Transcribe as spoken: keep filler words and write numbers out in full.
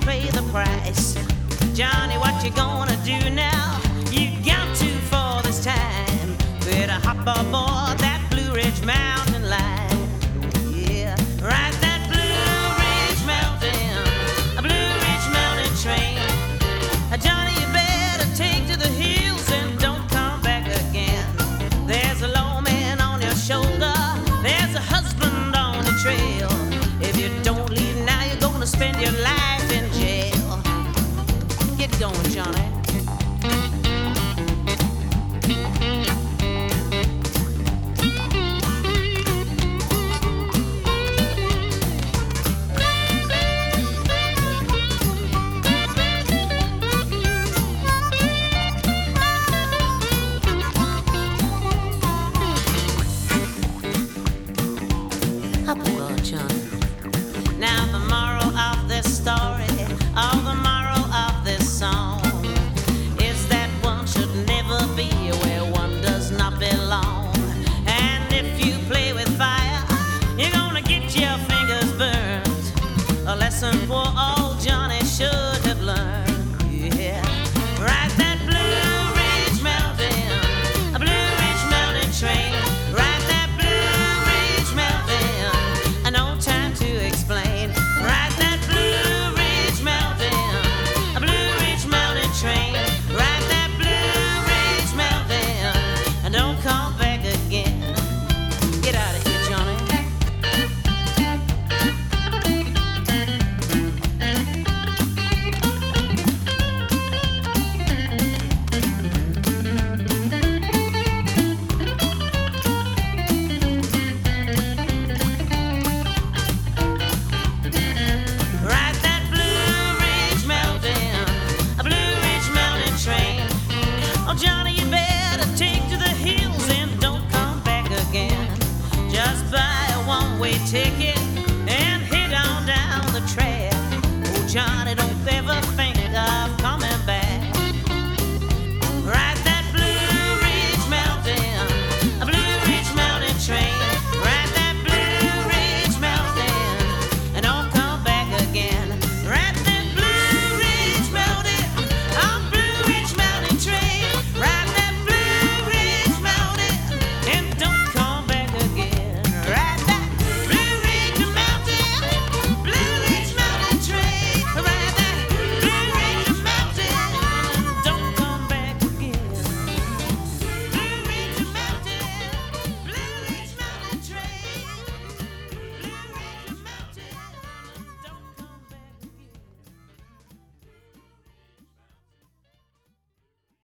pay the price. Johnny, what you gonna do now? You got to for this time. Better hop aboard that Blue Ridge Mountain line. Yeah, ride that Blue Ridge Mountain, a Blue Ridge Mountain train. Johnny, you better take to the hills and don't come back again. There's a lawman on your shoulder, there's a husband on the trail. If you don't leave now, you're gonna spend your life in jail. Get going, Johnny. Now the moral of this story, or the moral of this song, is that one should never be where one does not belong. And if you play with fire, you're gonna get your fingers burned. A lesson for old Johnny should have learned. Yeah, ride that Blue Ridge Mountain, a Blue Ridge Mountain train. Ride that Blue Ridge Mountain, and no time to explain. Ride that Blue Ridge Mountain, a Blue Ridge Mountain train. Ride that Blue Ridge Mountain, and don't come back again. Get out of here, Johnny. Ride that Blue Ridge Mountain, a Blue Ridge Mountain train. Oh, Johnny, you better take to the hills and don't come back again. Just buy a one-way ticket and head on down the trail. Oh, Johnny.